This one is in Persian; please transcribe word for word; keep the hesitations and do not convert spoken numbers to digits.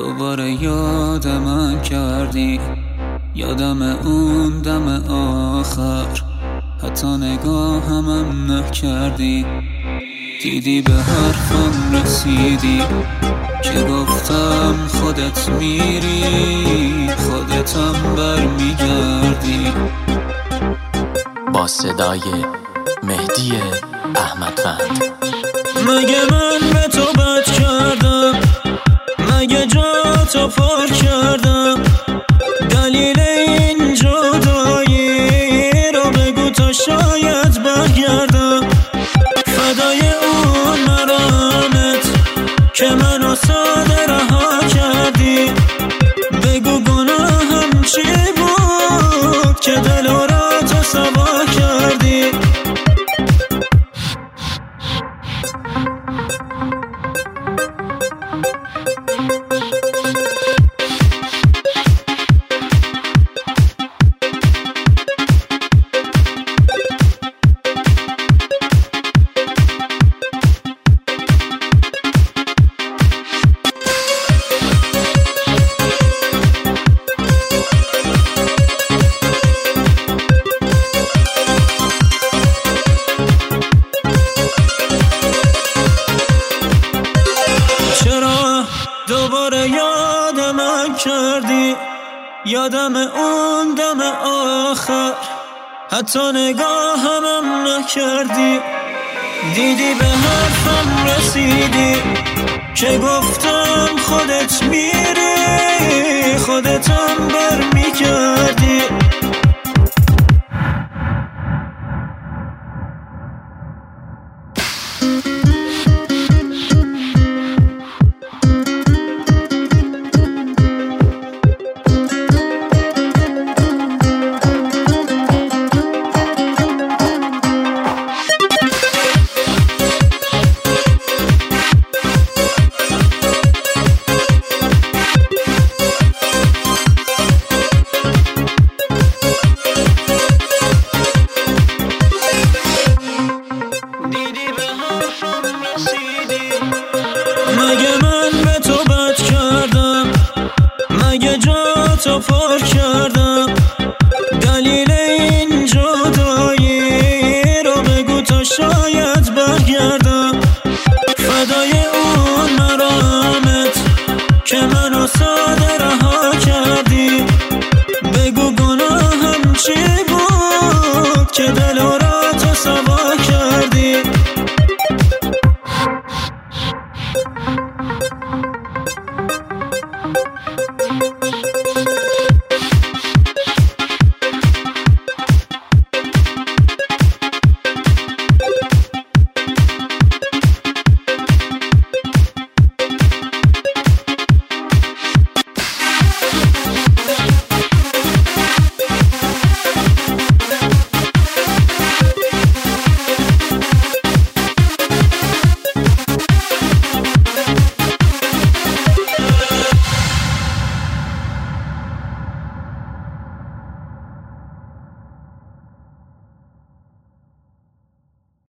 دوباره یاد من کردی، یادم اون دم آخر، حتی نگاهمم نکردی. دیدی به حرفم رسیدی که گفتم خودت میری، خودتم برمیگردی. با صدای مهدی احمدوند. مگه من به تو بد کردم؟ مگه جا تو پر کردم؟ دلیل این جدایی رو بگو تا شاید برگردم. فدای اون مرامت که منو ساده رها کردی. بگو گناهم چی بود که دل را تو سوا کردی. دوباره یاد من کردی، یادم اون دم آخر، حتی نگاهمم نکردی. دیدی به حرفم رسیدی که گفتم خودت میری، خودتم برمیگردی. مگه من به تو بد کردم؟ مگه جا تو پر کردم؟ دلیل این جدایی رو بگو تا شاید برگردم. فدای اون مرامت که منو ساده رها